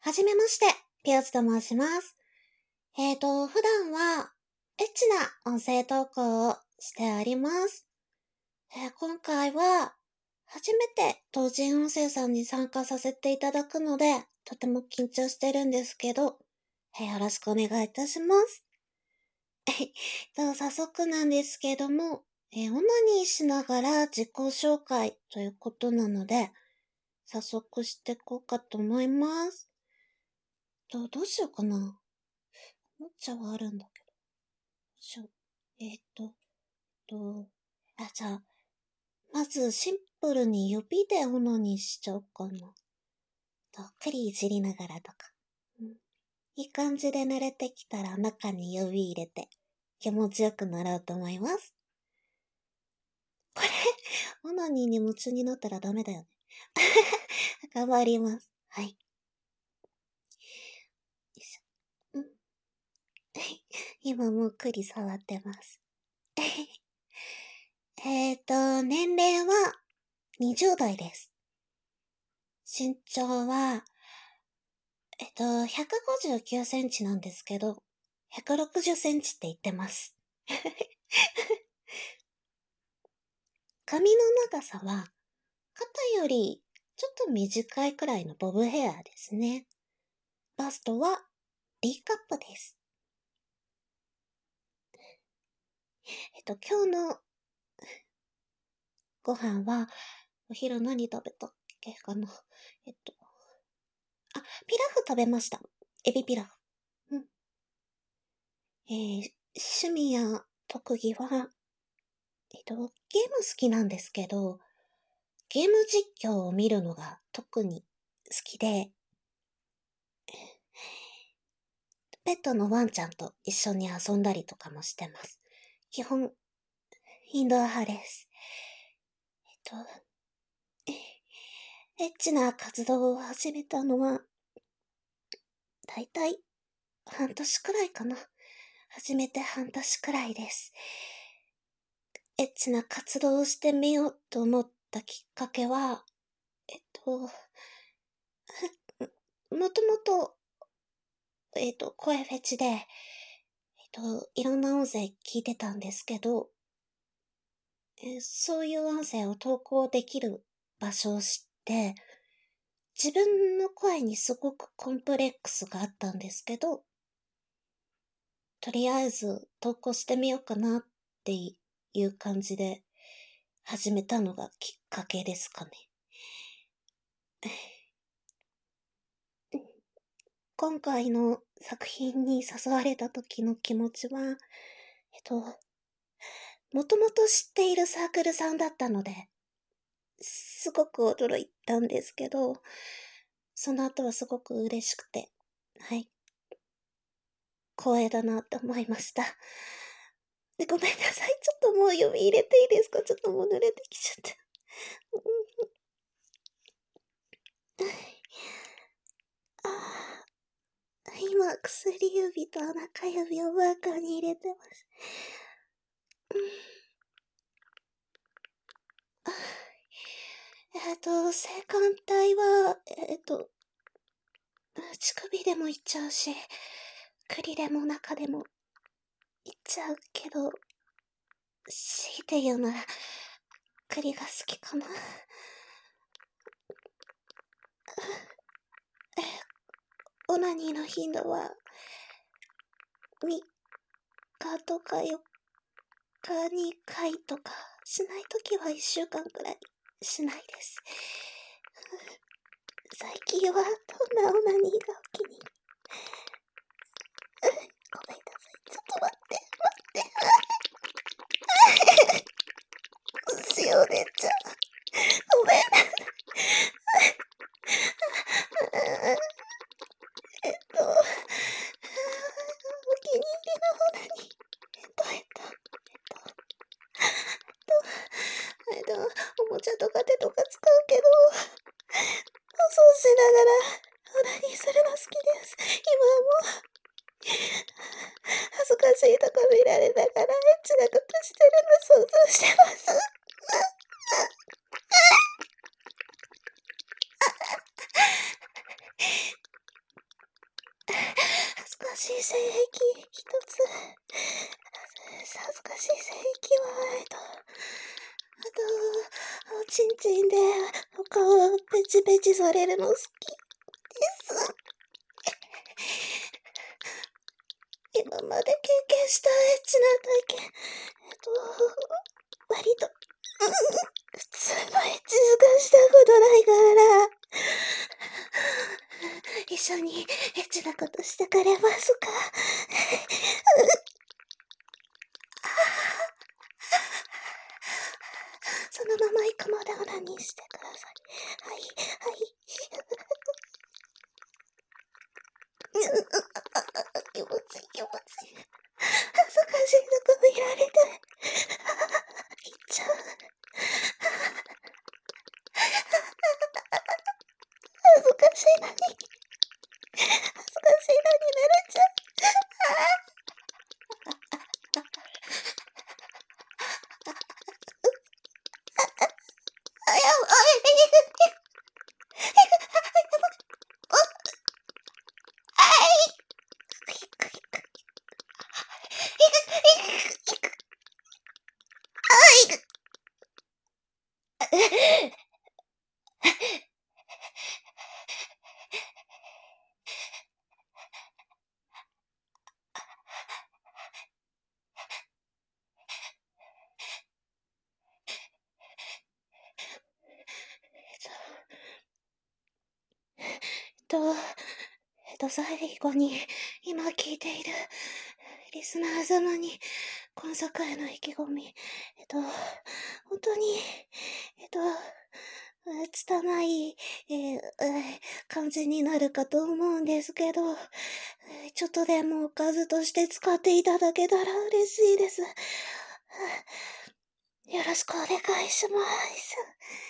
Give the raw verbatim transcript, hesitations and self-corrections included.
はじめまして、ピアーズと申します。えーと、普段は、エッチな音声投稿をしております。えー今回は、初めて同人音声さんに参加させていただくので、とても緊張してるんですけど、えーよろしくお願いいたします。と早速なんですけども、えーオナニーしながら自己紹介ということなので、早速していこうかと思います。とどうしようかな。おもちゃはあるんだけど。しょ、えーっと、と、あ、じゃあ、まずシンプルに指でオナニーしちゃおうかな。とっくりいじりながらとか。うん、いい感じで慣れてきたら中に指入れて気持ちよくなろうと思います。これ、オナニーに夢中になったらダメだよね。頑張ります。はい。よいしょ。うん。今もうくり触ってます。えーと、年齢はにじゅう代です。身長は、えっと、ひゃくごじゅうきゅうセンチなんですけど、ひゃくろくじゅっセンチって言ってます。髪の長さは、肩よりちょっと短いくらいのボブヘアですね。バストは D カップです。えっと、今日のご飯は、お昼何食べたっけかな。えっと、あ、ピラフ食べました。エビピラフ。うん。えー、趣味や特技は、えっと、ゲーム好きなんですけど、ゲーム実況を見るのが特に好きで、ペットのワンちゃんと一緒に遊んだりとかもしてます。基本、インドア派です。えっと、エッチな活動を始めたのは、だいたい半年くらいかな。始めて半年くらいです。エッチな活動をしてみようと思ったきっかけは、えっと、もともと、えっと、声フェチで、えっと、いろんな音声聞いてたんですけど、えそういう音声を投稿できる場所を知って、自分の声にすごくコンプレックスがあったんですけど、とりあえず投稿してみようかなっていう感じで始めたのがきっかけですかね。今回の作品に誘われた時の気持ちは、えっと、もともと知っているサークルさんだったので、すごく驚いたんですけど、その後はすごく嬉しくて、はい、光栄だなって思いました。で、ごめんなさい。ちょっともう指入れていいですか？ちょっともう濡れてきちゃった。あー今、薬指と中指をバカに入れてます。あえっと、性感帯は、えっと、乳首でもいっちゃうし、栗でも中でもいっちゃうけど、強いて言うなら、栗が好きかな。オナニーの頻度は、みっかとかよっかにかいとか、しないときはいっしゅうかんくらいしないです。最近はどんなオナニーがお気に入り？ごめんなさい。ちょっと待って、待って。塩出ちゃう。ごめんなさい。えっと、お気に入りのオナニー。えっと、えっと、えっと、えっと、おもちゃとか手とか使うけど、そうしながら、オナニーするの好きです。今はもう、恥ずかしいとこ見られながら、エッチなことしてるの想像してます。 かしい性癖一つ。恥ずかしい性癖は、えっと、あと、おちんちんでお顔をペチペチされるの好きです。今まで経験したエッチな体験、えっと、割と、うん、普通のエッチしかしたことないからな。一緒にエッチなことしてくれますか？そのまま行くまでオナニーしてください。はい、はい。気持ちいい、気持ちいい。恥ずかしいとこ見られて。いっちゃう。恥ずかしいのに。恥ずかしいのに慣れちゃう。あ、やばい。と、えっと、最後に、今聞いている、リスナー様に、今作への意気込み、えっと、本当に、えっと、拙い、えー、感じになるかと思うんですけど、ちょっとでもおかずとして使っていただけたら嬉しいです。よろしくお願いします。